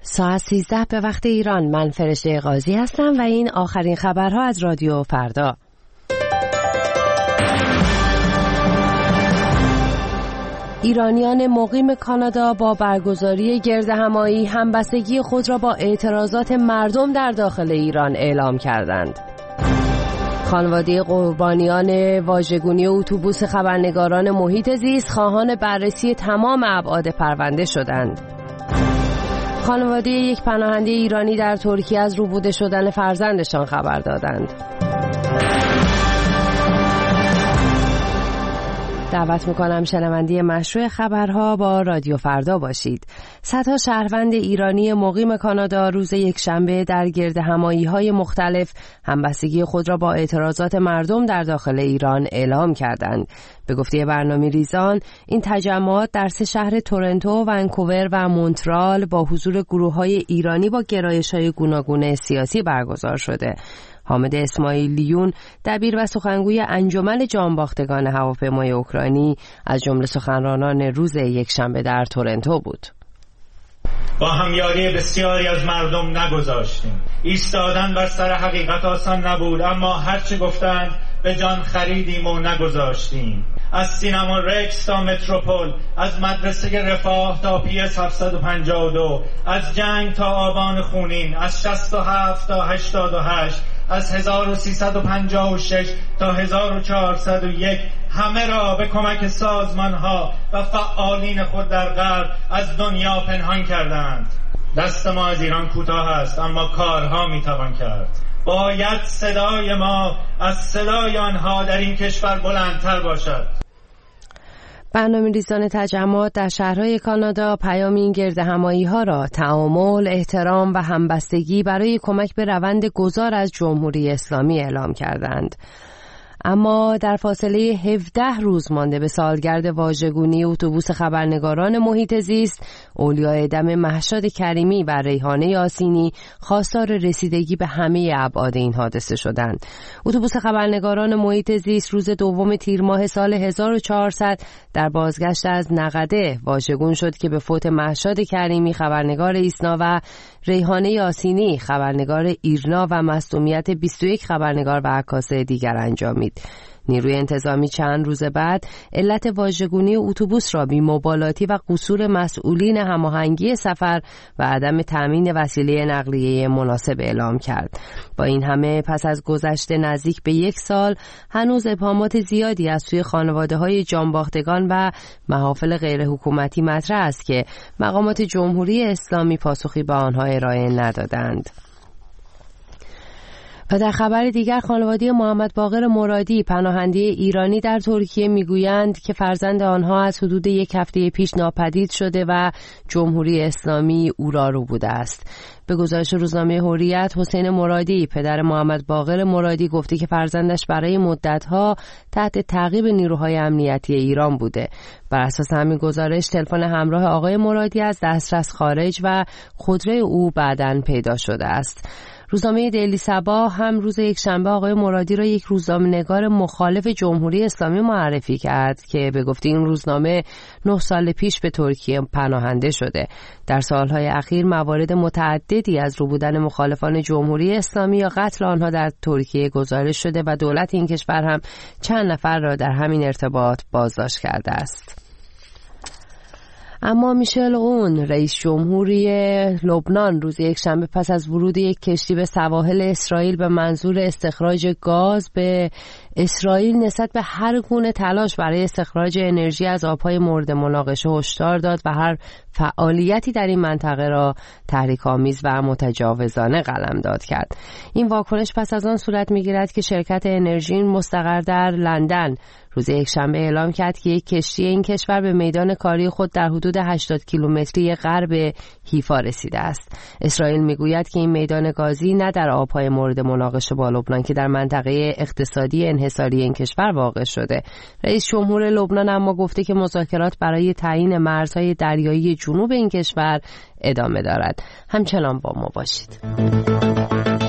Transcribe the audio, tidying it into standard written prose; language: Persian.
ساعت 13 به وقت ایران. من فرشته قاضی هستم و این آخرین خبرها از رادیو فردا. ایرانیان مقیم کانادا با برگزاری گردهمایی همبستگی خود را با اعتراضات مردم در داخل ایران اعلام کردند. خانواده قربانیان واژگونی اتوبوس خبرنگاران محیط زیست خواهان بررسی تمام ابعاد پرونده شدند. خانواده یک پناهنده ایرانی در ترکیه از روبوده شدن فرزندشان خبر دادند. دعوت میکنم شنونده مشروع خبرها با رادیو فردا باشید. صدها شهروند ایرانی مقیم کانادا روز یکشنبه در گردهمایی‌های مختلف همبستگی خود را با اعتراضات مردم در داخل ایران اعلام کردند. به گفته برنامه‌ریزان این تجمعات در 3 شهر تورنتو، ونکوور و مونترال با حضور گروه‌های ایرانی با گرایش‌های گوناگون سیاسی برگزار شده. حامد اسماعیلیون دبیر و سخنگوی انجمن جانباختگان هواپیمای اوکراینی از جمله سخنرانان روز یکشنبه در تورنتو بود. با همیاری بسیاری از مردم نگذاشتیم. ایستادن بر سر حقیقت آسان نبود، اما هرچی گفتند به جان خریدیم و نگذاشتیم. از سینما رکس تا متروپول، از مدرسه رفاه تا PS 752، از جنگ تا آبان خونین، از 67 تا 88، از 1356 تا 1401 همه را به کمک سازمان‌ها و فعالین خود در غرب از دنیا پنهان کردند. دست ما از ایران کوتاه است، اما کارها میتوان کرد. باید صدای ما از صدای آنها در این کشور بلندتر باشد. برنامه‌ریزان تجمعات در شهرهای کانادا پیام این گردهمایی‌ها را تعامل، احترام و همبستگی برای کمک به روند گذار از جمهوری اسلامی اعلام کردند. اما در فاصله 17 روز مانده به سالگرد واژگونی اتوبوس خبرنگاران محیط زیست، اولیای دم مهشاد کریمی و ریحانه یاسینی خواستار رسیدگی به همه ابعاد این حادثه شدند. اتوبوس خبرنگاران محیط زیست روز 2 تیر ماه سال 1400 در بازگشت از نقده واژگون شد که به فوت مهشاد کریمی خبرنگار ایسنا و ریحانه یاسینی خبرنگار ایرنا و مصدومیت 21 خبرنگار و عکاس دیگر انجامید. نیروی انتظامی چند روز بعد علت واژگونی اتوبوس را بی‌مبالاتی و قصور مسئولین هماهنگی سفر و عدم تامین وسیله نقلیه مناسب اعلام کرد. با این همه پس از گذشت نزدیک به 1 سال هنوز ابهامات زیادی از سوی خانواده‌های جانباختگان و محافل غیر حکومتی مطرح است که مقامات جمهوری اسلامی پاسخی به آنها ارائه ندادند. و در خبر دیگر خانواده محمد باقر مرادی پناهنده ایرانی در ترکیه میگویند که فرزند آنها از حدود 1 هفته پیش ناپدید شده و جمهوری اسلامی او را ربوده است. به گزارش روزنامه حریت، حسین مرادی پدر محمد باقر مرادی گفته که فرزندش برای مدت‌ها تحت تعقیب نیروهای امنیتی ایران بوده. بر اساس همین گزارش تلفن همراه آقای مرادی از دسترس خارج و خودروی او بعداً پیدا شده است. روزنامه دیلی صباح هم روز یکشنبه آقای مرادی را یک روزنامه‌نگار مخالف جمهوری اسلامی معرفی کرد که به گفته این روزنامه 9 سال پیش به ترکیه پناهنده شده. در سالهای اخیر موارد متعددی از ربودن مخالفان جمهوری اسلامی یا قتل آنها در ترکیه گزارش شده و دولت این کشور هم چند نفر را در همین ارتباط بازداشت کرده است. اما میشل اون رئیس جمهوری لبنان روز یکشنبه پس از ورود یک کشتی به سواحل اسرائیل به منظور استخراج گاز به اسرائیل نسبت به هر گونه تلاش برای استخراج انرژی از آبهای مورد مناقشه هشدار داد و هر فعالیتی در این منطقه را تحریک‌آمیز و متجاوزانه قلمداد کرد. این واکنش پس از آن صورت می‌گیرد که شرکت انرژی مستقر در لندن روز یکشنبه اعلام کرد که یک کشتی این کشور به میدان کاری خود در حدود 80 کیلومتری غرب حیفا رسیده است. اسرائیل میگوید که این میدان گازی نه در آبهای مورد مناقشه با لبنان که در منطقه اقتصادی انحصاری این کشور واقع شده. رئیس جمهور لبنان اما گفته که مذاکرات برای تعیین مرزهای دریایی جنوب این کشور ادامه دارد. همچنان با ما باشید.